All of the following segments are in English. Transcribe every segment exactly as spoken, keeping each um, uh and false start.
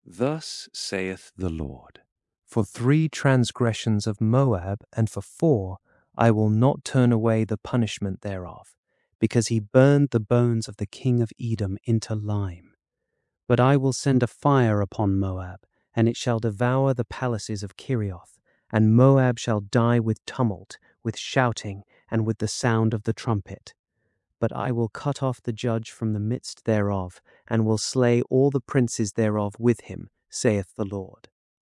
Thus saith the Lord, For three transgressions of Moab, and for four, I will not turn away the punishment thereof, because he burned the bones of the king of Edom into lime. But I will send a fire upon Moab, and it shall devour the palaces of Kerioth, and Moab shall die with tumult, with shouting, and with the sound of the trumpet. But I will cut off the judge from the midst thereof, and will slay all the princes thereof with him, saith the Lord.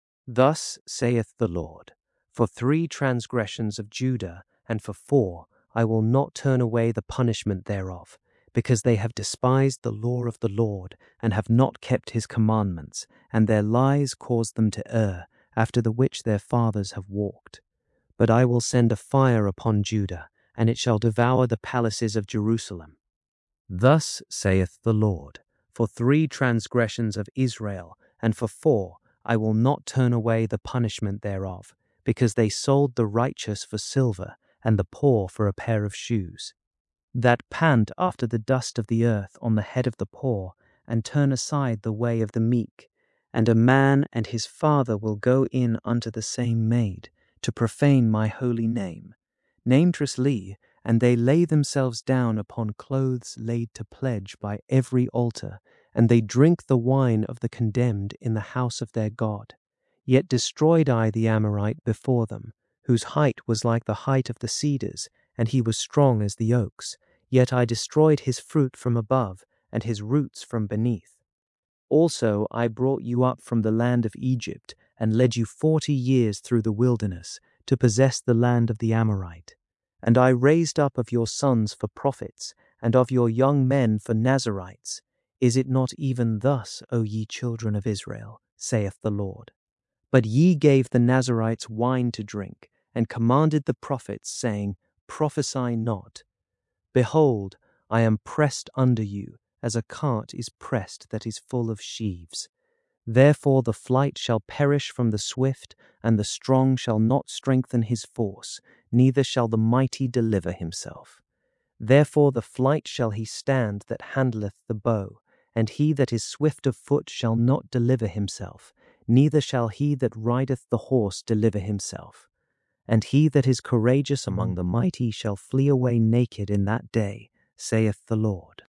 Thus saith the Lord, For three transgressions of Judah, and for four, I will not turn away the punishment thereof, because they have despised the law of the Lord, and have not kept his commandments, and their lies caused them to err, after the which their fathers have walked. But I will send a fire upon Judah, and it shall devour the palaces of Jerusalem. Thus saith the Lord, For three transgressions of Israel, and for four, I will not turn away the punishment thereof, because they sold the righteous for silver, and the poor for a pair of shoes, that pant after the dust of the earth on the head of the poor, and turn aside the way of the meek. And a man and his father will go in unto the same maid, to profane my holy name. Namelessly, and they lay themselves down upon clothes laid to pledge by every altar, and they drink the wine of the condemned in the house of their God. Yet destroyed I the Amorite before them, whose height was like the height of the cedars, and he was strong as the oaks. Yet I destroyed his fruit from above, and his roots from beneath. Also I brought you up from the land of Egypt, and led you forty years through the wilderness, to possess the land of the Amorite. And I raised up of your sons for prophets, and of your young men for Nazarites. Is it not even thus, O ye children of Israel, saith the Lord? But ye gave the Nazarites wine to drink, and commanded the prophets, saying, Prophesy not. Behold, I am pressed under you, as a cart is pressed that is full of sheaves. Therefore the flight shall perish from the swift, and the strong shall not strengthen his force, neither shall the mighty deliver himself. Therefore the flight shall he stand that handleth the bow, and he that is swift of foot shall not deliver himself, neither shall he that rideth the horse deliver himself. And he that is courageous among the mighty shall flee away naked in that day, saith the Lord.